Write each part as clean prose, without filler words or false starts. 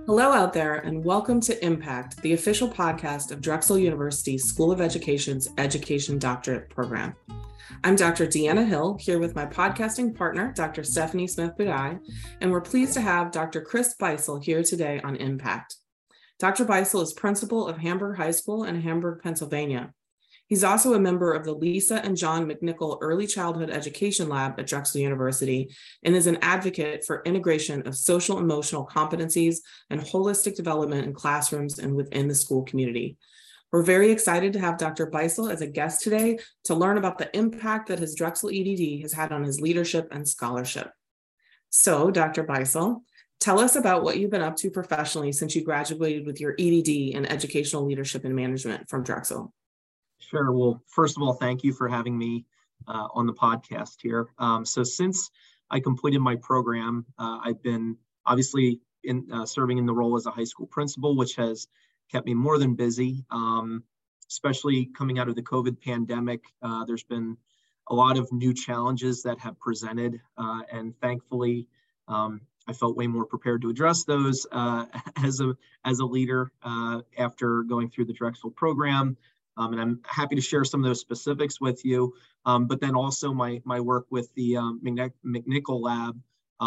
Hello out there, and welcome to Impact, the official podcast of Drexel University School of Education's Education Doctorate Program. I'm Dr. Deanna Hill, here with my podcasting partner, Dr. Stephanie Smith-Budai, and we're pleased to have Dr. Chris Beisel here today on Impact. Dr. Beisel is principal of Hamburg High School in Hamburg, Pennsylvania. He's also a member of the Lisa and John McNichol Early Childhood Education Lab at Drexel University and is an advocate for integration of social emotional competencies and holistic development in classrooms and within the school community. We're very excited to have Dr. Beisel as a guest today to learn about the impact that his Drexel EDD has had on his leadership and scholarship. So, Dr. Beisel, tell us about what you've been up to professionally since you graduated with your EDD in Educational Leadership and Management from Drexel. Sure. Well, first of all, thank you for having me on the podcast here. So since I completed my program, I've been obviously serving in the role as a high school principal, which has kept me more than busy, especially coming out of the COVID pandemic. There's been a lot of new challenges that have presented, and thankfully, I felt way more prepared to address those as a leader after going through the Drexel program. And I'm happy to share some of those specifics with you, but then also my work with the McNichol Lab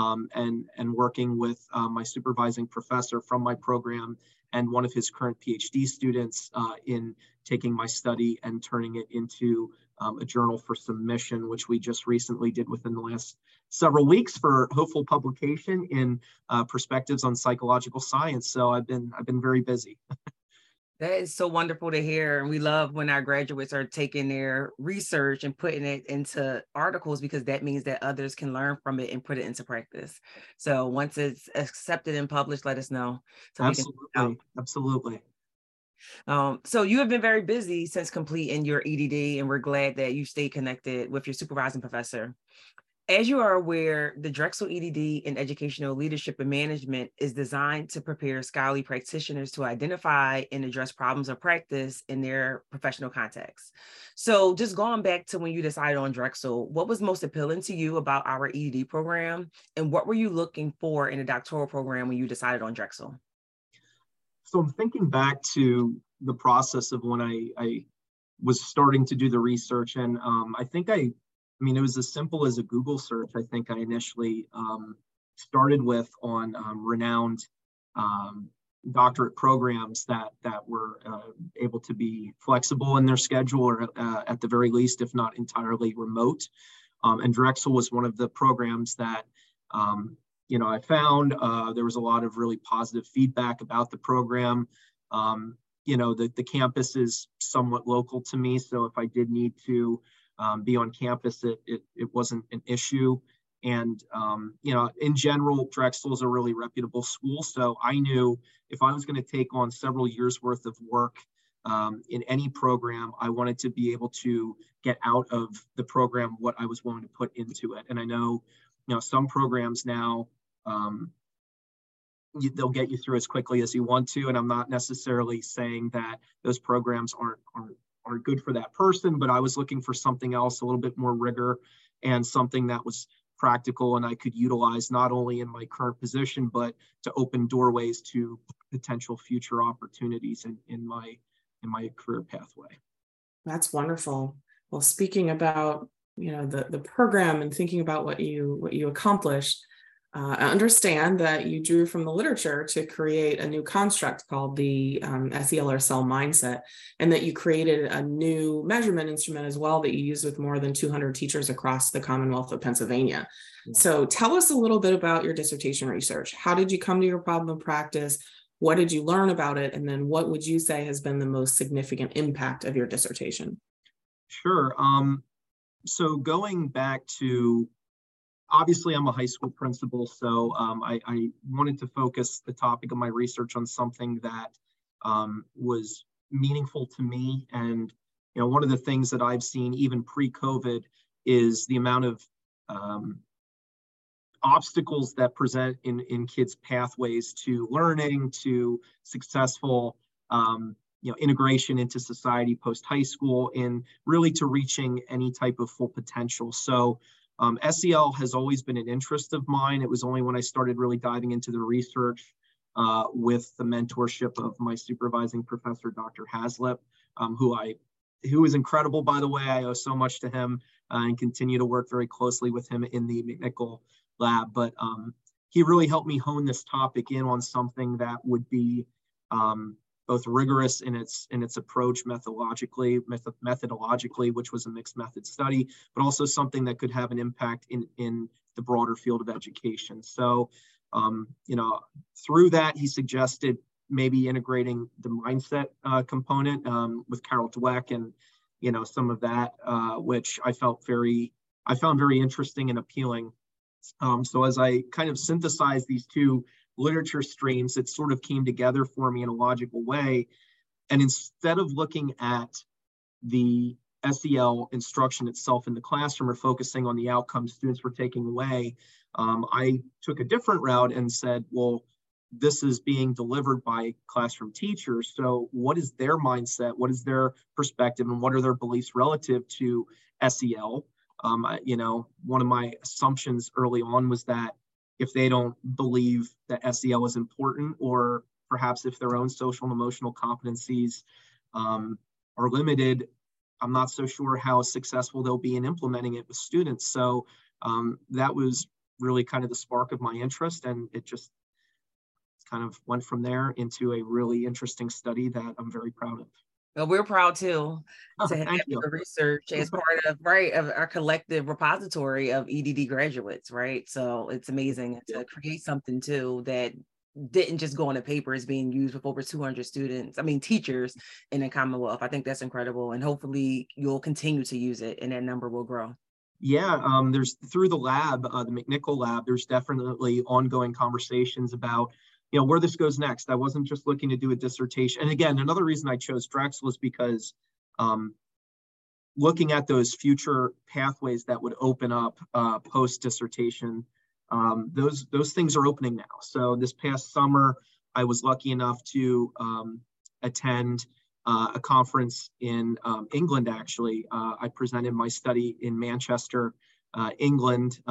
and working with my supervising professor from my program and one of his current PhD students in taking my study and turning it into a journal for submission, which we just recently did within the last several weeks for hopeful publication in Perspectives on Psychological Science. So I've been very busy. That is so wonderful to hear. And we love when our graduates are taking their research and putting it into articles, because that means that others can learn from it and put it into practice. So once it's accepted and published, let us know. So Absolutely. So you have been very busy since completing your EDD, and we're glad that you stay connected with your supervising professor. As you are aware, the Drexel EDD in Educational Leadership and Management is designed to prepare scholarly practitioners to identify and address problems of practice in their professional context. So just going back to when you decided on Drexel, what was most appealing to you about our EDD program, and what were you looking for in a doctoral program when you decided on Drexel? So I'm thinking back to the process of when I was starting to do the research, and I mean, it was as simple as a Google search. I think I initially started with on renowned doctorate programs that were able to be flexible in their schedule, or at the very least, if not entirely remote. And Drexel was one of the programs that, I found. There was a lot of really positive feedback about the program. The campus is somewhat local to me, so if I did need to be on campus, it wasn't an issue. And, in general, Drexel is a really reputable school. So I knew if I was going to take on several years worth of work in any program, I wanted to be able to get out of the program what I was willing to put into it. And I know, some programs now, they'll get you through as quickly as you want to. And I'm not necessarily saying that those programs aren't good for that person, but I was looking for something else, a little bit more rigor, and something that was practical and I could utilize not only in my current position, but to open doorways to potential future opportunities in my career pathway. That's wonderful. Well, speaking about the program and thinking about what you accomplished, I understand that you drew from the literature to create a new construct called the SEL or SEL mindset, and that you created a new measurement instrument as well that you use with more than 200 teachers across the Commonwealth of Pennsylvania. Yeah. So tell us a little bit about your dissertation research. How did you come to your problem of practice? What did you learn about it? And then what would you say has been the most significant impact of your dissertation? Sure. So going back to, obviously, I'm a high school principal, so I wanted to focus the topic of my research on something that was meaningful to me. And one of the things that I've seen even pre-COVID is the amount of obstacles that present in kids' pathways to learning, to successful integration into society post-high school, and really to reaching any type of full potential. So SEL has always been an interest of mine. It was only when I started really diving into the research with the mentorship of my supervising professor, Dr. Haslip, who is incredible, by the way. I owe so much to him and continue to work very closely with him in the McNichol lab. But he really helped me hone this topic in on something that would be both rigorous in its approach methodologically, which was a mixed method study, but also something that could have an impact in the broader field of education. So, through that, he suggested maybe integrating the mindset component with Carol Dweck and, some of that, which I found very interesting and appealing. So as I kind of synthesized these two literature streams, it sort of came together for me in a logical way. And instead of looking at the SEL instruction itself in the classroom or focusing on the outcomes students were taking away, I took a different route and said, well, this is being delivered by classroom teachers. So what is their mindset? What is their perspective? And what are their beliefs relative to SEL? One of my assumptions early on was that if they don't believe that SEL is important, or perhaps if their own social and emotional competencies are limited, I'm not so sure how successful they'll be in implementing it with students. So that was really kind of the spark of my interest, and it just kind of went from there into a really interesting study that I'm very proud of. Well, we're proud too to have the research as part of our collective repository of EDD graduates, right? So it's amazing to create something too that didn't just go on a paper, is being used with over 200 teachers in the Commonwealth. I think that's incredible, and hopefully you'll continue to use it and that number will grow. Yeah, there's through the lab, the McNichol lab, there's definitely ongoing conversations about where this goes next. I wasn't just looking to do a dissertation. And again, another reason I chose Drexel is because looking at those future pathways that would open up post-dissertation, those things are opening now. So this past summer, I was lucky enough to attend a conference in England, actually. I presented my study in Manchester, England,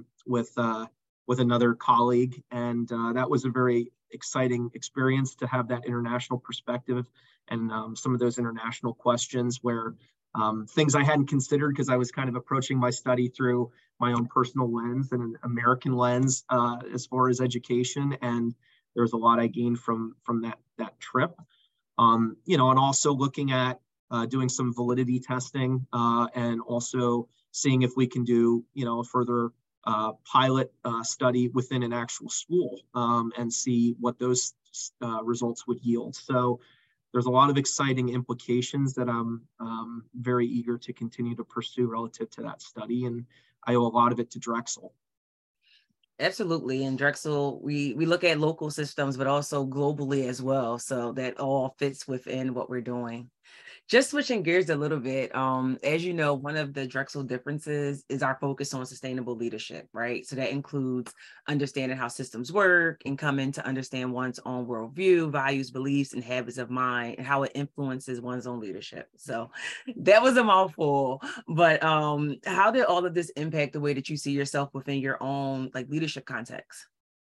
with another colleague. And that was a very exciting experience to have that international perspective and some of those international questions where things I hadn't considered, because I was kind of approaching my study through my own personal lens and an American lens as far as education. And there's a lot I gained from that trip. And also looking at doing some validity testing and also seeing if we can do, a further pilot study within an actual school and see what those results would yield. So there's a lot of exciting implications that I'm very eager to continue to pursue relative to that study. And I owe a lot of it to Drexel. Absolutely. And Drexel, we look at local systems, but also globally as well. So that all fits within what we're doing. Just switching gears a little bit, as you know, one of the Drexel differences is our focus on sustainable leadership, right? So that includes understanding how systems work and coming to understand one's own worldview, values, beliefs, and habits of mind, and how it influences one's own leadership. So that was a mouthful, but how did all of this impact the way that you see yourself within your own leadership context?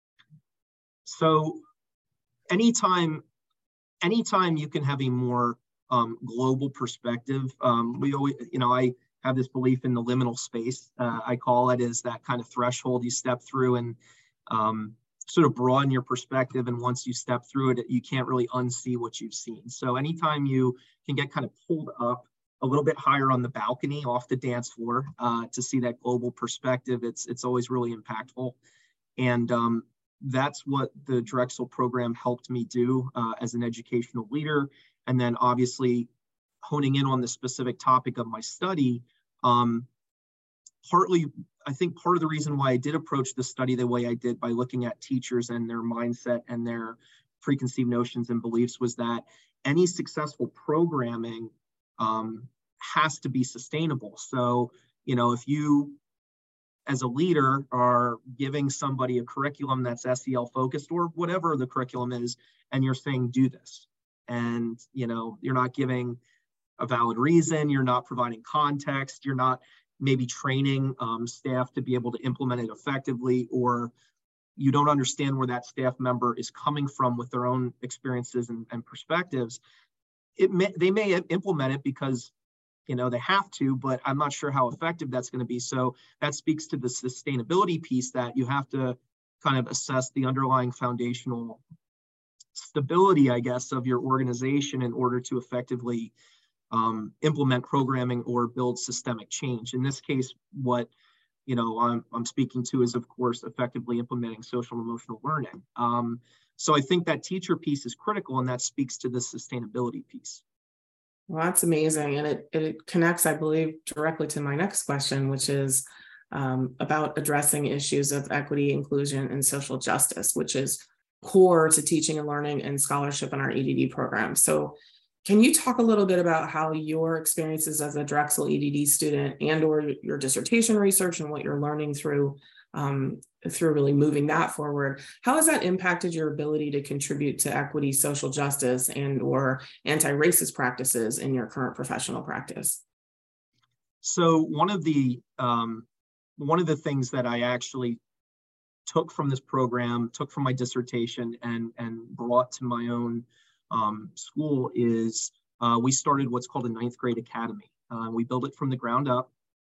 So anytime you can have a more global perspective. We always, I have this belief in the liminal space. I call it as that kind of threshold you step through and sort of broaden your perspective. And once you step through it, you can't really unsee what you've seen. So anytime you can get kind of pulled up a little bit higher on the balcony off the dance floor to see that global perspective, it's always really impactful. And that's what the Drexel program helped me do as an educational leader. And then obviously honing in on the specific topic of my study, partly, I think part of the reason why I did approach the study the way I did by looking at teachers and their mindset and their preconceived notions and beliefs was that any successful programming has to be sustainable. So, if you, as a leader, are giving somebody a curriculum that's SEL focused or whatever the curriculum is, and you're saying, do this. And, you're not giving a valid reason, you're not providing context, you're not maybe training staff to be able to implement it effectively, or, you don't understand where that staff member is coming from with their own experiences and perspectives, they may implement it because they have to, but I'm not sure how effective that's going to be. So that speaks to the sustainability piece, that you have to kind of assess the underlying foundational stability, I guess, of your organization in order to effectively implement programming or build systemic change. In this case, what I'm speaking to is, of course, effectively implementing social and emotional learning. So I think that teacher piece is critical, and that speaks to the sustainability piece. Well, that's amazing. And it connects, I believe, directly to my next question, which is about addressing issues of equity, inclusion, and social justice, which is core to teaching and learning and scholarship in our EDD program. So can you talk a little bit about how your experiences as a Drexel EDD student and or your dissertation research and what you're learning through really moving that forward, how has that impacted your ability to contribute to equity, social justice, and or anti-racist practices in your current professional practice? So one of the things that I actually took from this program, took from my dissertation, and brought to my own school is we started what's called a ninth grade academy. We built it from the ground up.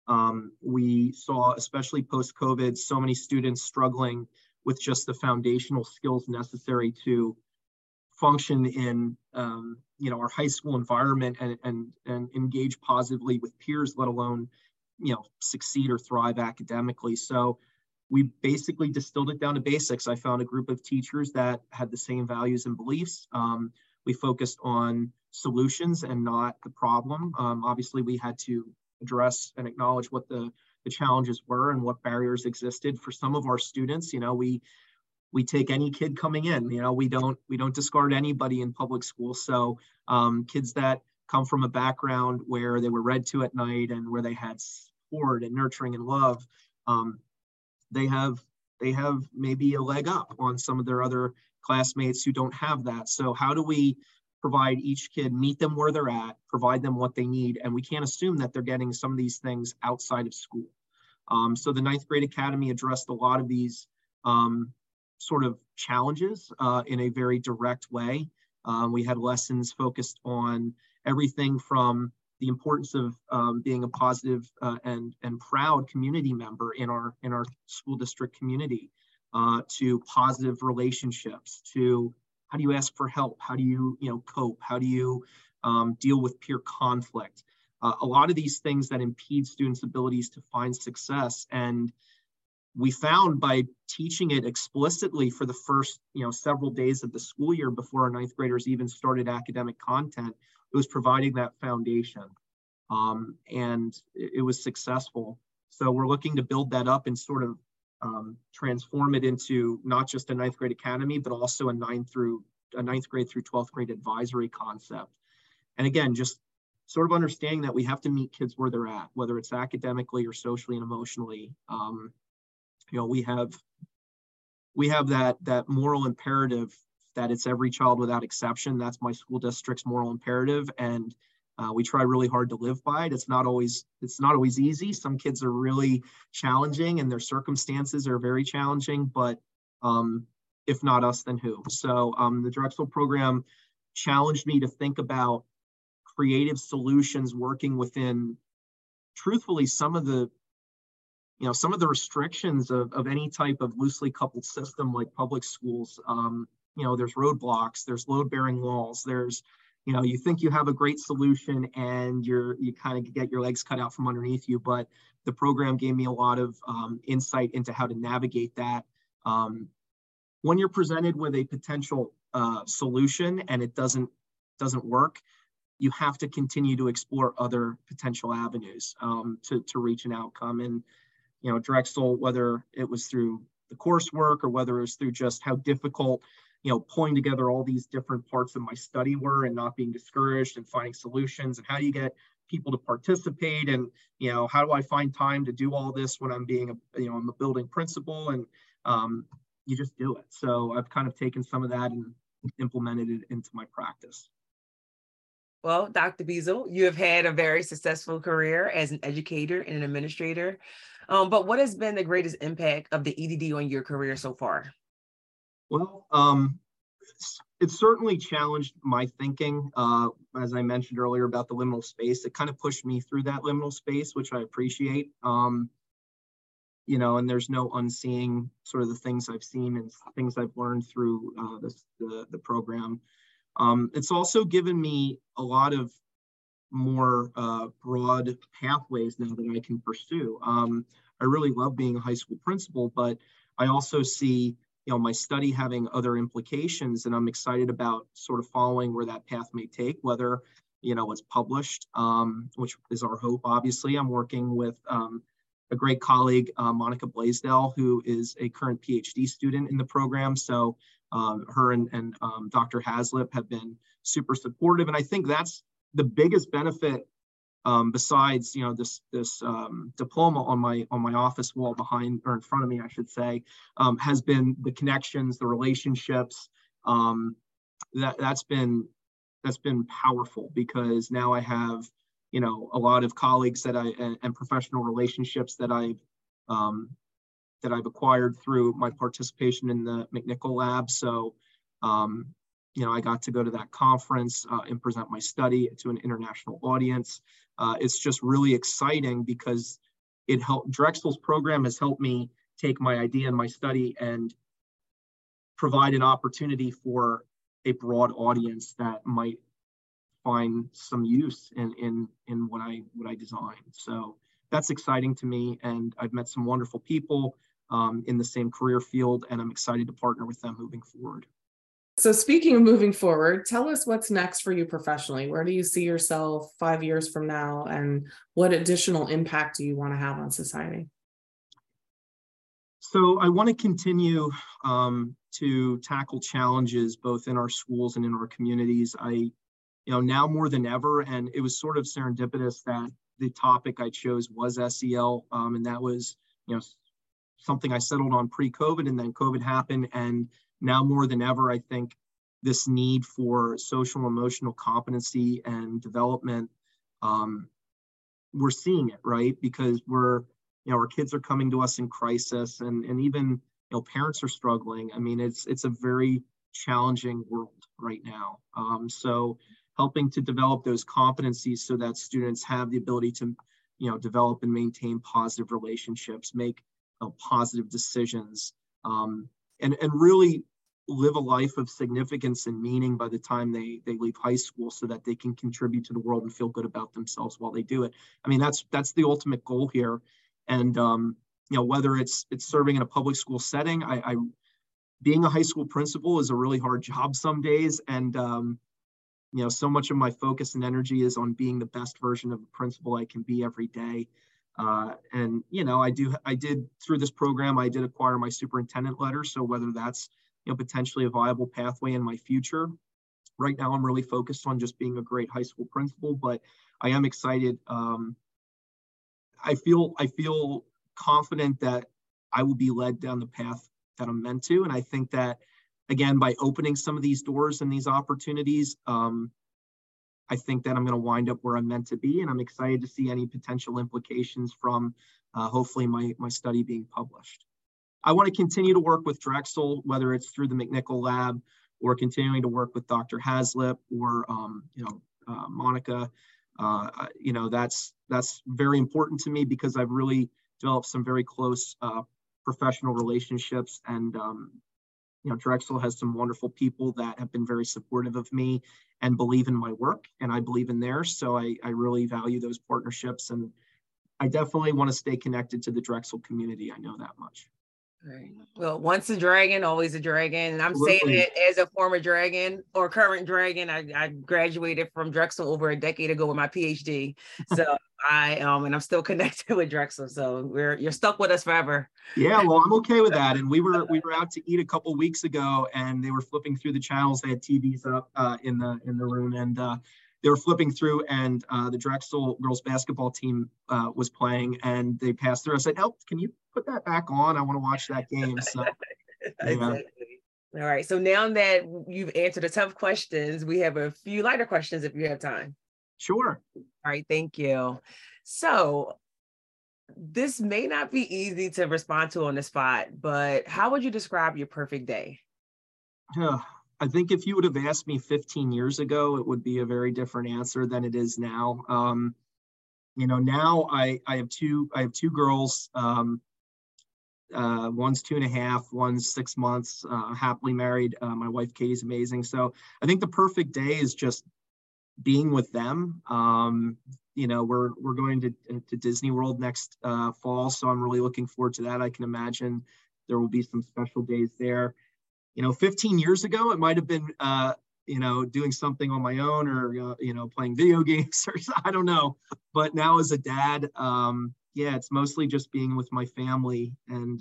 We saw, especially post-COVID, so many students struggling with just the foundational skills necessary to function in our high school environment and engage positively with peers, let alone succeed or thrive academically. So we basically distilled it down to basics. I found a group of teachers that had the same values and beliefs. We focused on solutions and not the problem. Obviously, we had to address and acknowledge what the challenges were and what barriers existed for some of our students. We take any kid coming in. We don't discard anybody in public school. So kids that come from a background where they were read to at night and where they had support and nurturing and love, they have maybe a leg up on some of their other classmates who don't have that. So how do we provide each kid, meet them where they're at, provide them what they need? And we can't assume that they're getting some of these things outside of school. So the ninth grade academy addressed a lot of these sort of challenges in a very direct way. We had lessons focused on everything from the importance of being a positive and proud community member in our school district community, to positive relationships, to how do you ask for help, how do you cope, how do you deal with peer conflict, a lot of these things that impede students' abilities to find success. And we found by teaching it explicitly for the first several days of the school year before our ninth graders even started academic content, it was providing that foundation, and it was successul. So we're looking to build that up and sort of transform it into not just a ninth grade academy, but also a ninth grade through 12th grade advisory concept. And again, just sort of understanding that we have to meet kids where they're at, whether it's academically or socially and emotionally. We have that moral imperative that it's every child without exception. That's my school district's moral imperative, and we try really hard to live by it. It's not always easy. Some kids are really challenging, and their circumstances are very challenging. But if not us, then who? So the Drexel program challenged me to think about creative solutions working within, truthfully, some of the restrictions of any type of loosely coupled system like public schools. There's roadblocks, there's load-bearing walls, there's, you think you have a great solution and you kind of get your legs cut out from underneath you. But the program gave me a lot of insight into how to navigate that. When you're presented with a potential solution and it doesn't work, you have to continue to explore other potential avenues to reach an outcome. And Drexel, whether it was through the coursework or whether it was through just how difficult, pulling together all these different parts of my study were and not being discouraged and finding solutions, and how do you get people to participate, and how do I find time to do all this when I'm I'm a building principal, and you just do it. So I've kind of taken some of that and implemented it into my practice. Well, Dr. Beazle, you have had a very successful career as an educator and an administrator. But what has been the greatest impact of the EDD on your career so far? Well, it certainly challenged my thinking. As I mentioned earlier about the liminal space, it kind of pushed me through that liminal space, which I appreciate. And there's no unseeing sort of the things I've seen and things I've learned through the program. It's also given me a lot of more broad pathways now that I can pursue. I really love being a high school principal, but I also see my study having other implications, and I'm excited about sort of following where that path may take, whether it's published, which is our hope. Obviously, I'm working with a great colleague, Monica Blaisdell, who is a current PhD student in the program. So her and Dr. Haslip have been super supportive, and I think that's the biggest benefit. Besides, this diploma on my office wall behind, or in front of me, I should say, has been the connections, the relationships. That's been powerful, because now I have a lot of colleagues and professional relationships that I've acquired through my participation in the McNichol Lab. So I got to go to that conference and present my study to an international audience. It's just really exciting, because Drexel's program has helped me take my idea and my study and provide an opportunity for a broad audience that might find some use in what I designed. So that's exciting to me, and I've met some wonderful people in the same career field, and I'm excited to partner with them moving forward. So speaking of moving forward, tell us what's next for you professionally. Where do you see yourself 5 years from now, and what additional impact do you want to have on society? So I want to continue to tackle challenges both in our schools and in our communities. Now more than ever, and it was sort of serendipitous that the topic I chose was SEL, and that was something I settled on pre-COVID, and then COVID happened, and now more than ever, I think this need for social and emotional competency and development, we're seeing it, right? Because our kids are coming to us in crisis, and even parents are struggling. I mean, it's a very challenging world right now. So helping to develop those competencies so that students have the ability to develop and maintain positive relationships, make positive decisions, and really live a life of significance and meaning by the time they leave high school, so that they can contribute to the world and feel good about themselves while they do it. I mean, that's the ultimate goal here. And whether it's serving in a public school setting, I being a high school principal is a really hard job some days, and so much of my focus and energy is on being the best version of a principal I can be every day. And I did through this program, I did acquire my superintendent letter. So whether that's potentially a viable pathway in my future, right now I'm really focused on just being a great high school principal, but I am excited. I feel confident that I will be led down the path that I'm meant to, and I think that, again, by opening some of these doors and these opportunities, I think that I'm going to wind up where I'm meant to be, and I'm excited to see any potential implications from hopefully my study being published. I want to continue to work with Drexel, whether it's through the McNichol Lab or continuing to work with Dr. Haslip or Monica. That's very important to me, because I've really developed some very close professional relationships, and Drexel has some wonderful people that have been very supportive of me and believe in my work, and I believe in theirs. So I really value those partnerships, and I definitely want to stay connected to the Drexel community. I know that much. Right. Well, once a dragon, always a dragon. And I'm Absolutely. saying it as a former dragon or current dragon. I graduated from Drexel over a decade ago with my PhD. So and I'm still connected with Drexel. So you're stuck with us forever. Yeah, well, I'm okay with that. And we were out to eat a couple of weeks ago, and they were flipping through the channels. They had TVs up in the room, and they were flipping through, and the Drexel girls basketball team was playing, and they passed through. I said, "Help! Can you put that back on? I want to watch that game." So, yeah. Exactly. All right. So now that you've answered the tough questions, we have a few lighter questions if you have time. Sure. All right. Thank you. So This may not be easy to respond to on the spot, but how would you describe your perfect day? I think if you would have asked me 15 years ago, it would be a very different answer than it is now. Now I have two girls. One's 2.5, one's 6 months, happily married. My wife Katie's amazing. So I think the perfect day is just being with them. We're going to Disney World next fall, so I'm really looking forward to that. I can imagine there will be some special days there. 15 years ago, it might have been doing something on my own, or playing video games, or I don't know. But now as a dad, it's mostly just being with my family, and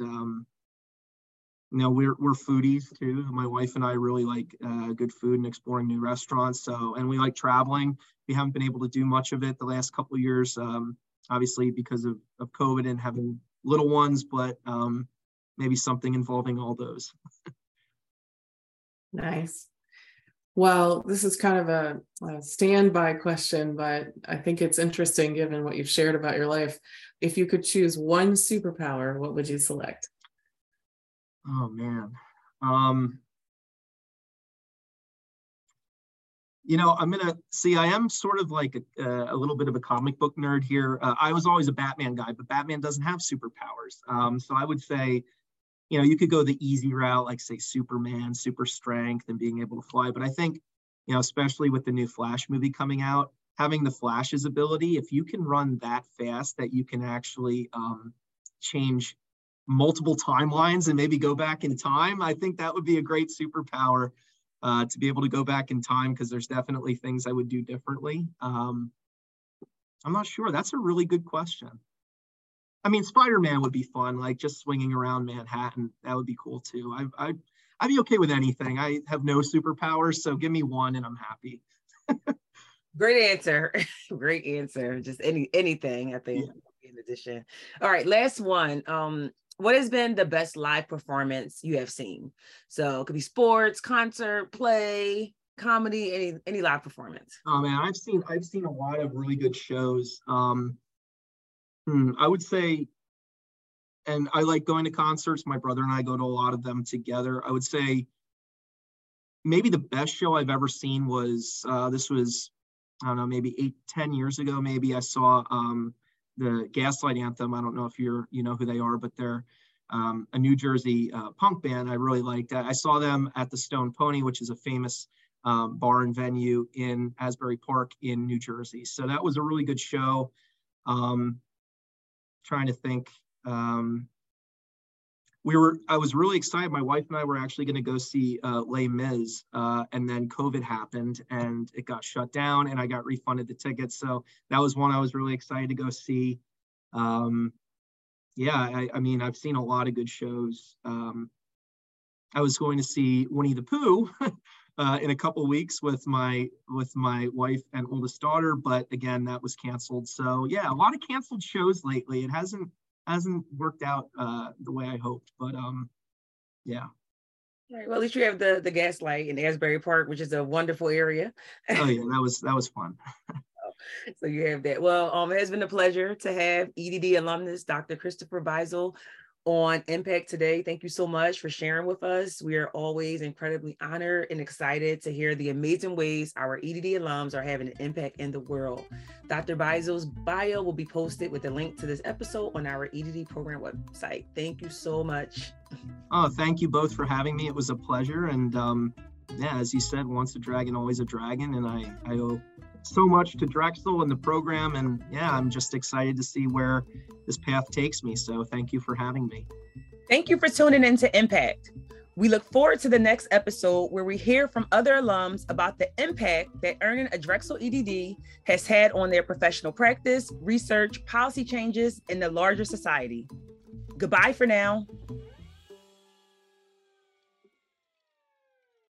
we're foodies too. My wife and I really like good food and exploring new restaurants. And we like traveling. We haven't been able to do much of it the last couple of years, obviously because of COVID and having little ones, but maybe something involving all those. Nice. Well, this is kind of a standby question, but I think it's interesting given what you've shared about your life. If you could choose one superpower, what would you select? Oh, man. I'm going to see, I am sort of like a little bit of a comic book nerd here. I was always a Batman guy, but Batman doesn't have superpowers. So I would say, you could go the easy route, like say Superman, super strength and being able to fly. But I think, especially with the new Flash movie coming out, having the Flash's ability, if you can run that fast that you can actually change multiple timelines and maybe go back in time, I think that would be a great superpower to be able to go back in time, because there's definitely things I would do differently. I'm not sure. That's a really good question. I mean, Spider-Man would be fun, like just swinging around Manhattan. That would be cool too. I'd be okay with anything. I have no superpowers, so give me one and I'm happy. Great answer. Great answer. Just anything, I think, in addition. All right, last one. What has been the best live performance you have seen? So it could be sports, concert, play, comedy, any live performance. Oh man, I've seen a lot of really good shows. I would say, and I like going to concerts. My brother and I go to a lot of them together. I would say maybe the best show I've ever seen was, this was, I don't know, maybe 8-10 years ago, maybe. I saw the Gaslight Anthem. I don't know if you know who they are, but they're a New Jersey punk band. I really liked that. I saw them at the Stone Pony, which is a famous bar and venue in Asbury Park in New Jersey. So that was a really good show. Trying to think. I was really excited. My wife and I were actually going to go see Les Mis, and then COVID happened and it got shut down, and I got refunded the tickets. So that was one I was really excited to go see. I mean, I've seen a lot of good shows. I was going to see Winnie the Pooh in a couple of weeks with my wife and oldest daughter, but again, that was canceled. So yeah, a lot of canceled shows lately. It hasn't worked out the way I hoped, but yeah. All right, well, at least you have the Gaslight in Asbury Park, which is a wonderful area. Oh yeah, that was fun. So you have that. Well, it has been a pleasure to have EDD alumnus Dr. Christopher Beisel on Impact today. Thank you so much for sharing with us. We are always incredibly honored and excited to hear the amazing ways our EDD alums are having an impact in the world. Dr. Beisel's bio will be posted with a link to this episode on our EDD program website. Thank you so much. Oh, thank you both for having me. It was a pleasure. And as you said, once a dragon, always a dragon. And I owe so much to Drexel and the program. And I'm just excited to see where this path takes me. So thank you for having me. Thank you for tuning in to Impact. We look forward to the next episode where we hear from other alums about the impact that earning a Drexel EDD has had on their professional practice, research, policy changes, and the larger society. Goodbye for now.